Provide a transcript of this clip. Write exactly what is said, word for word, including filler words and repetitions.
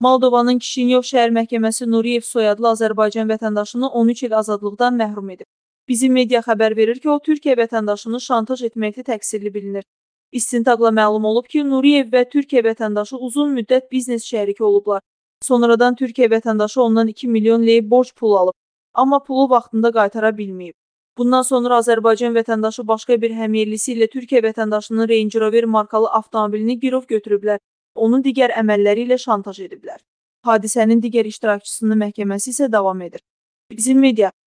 Moldovanın Kişinyov şəhər məhkəməsi Nuriyev soyadlı Azərbaycan vətəndaşını on üç il azadlıqdan məhrum edib. Bizim media xəbər verir ki, o Türkiyə vətəndaşını şantaj etməkdə təqsirli bilinir. İstintaqla məlum olub ki, Nuriyev və Türkiyə vətəndaşı uzun müddət biznes şəriki olublar. Sonradan Türkiyə vətəndaşı ondan iki milyon ley borc pul alıb, amma pulu vaxtında qaytara bilməyib. Bundan sonra Azərbaycan vətəndaşı başqa bir həmyerlisi ilə Türkiyə vətəndaşının Range Rover markalı avtomobilini girov götürüblər, onun digər əməlləri ilə şantaj ediblər. Hadisənin digər iştirakçısının məhkəməsi isə davam edir. Bizim media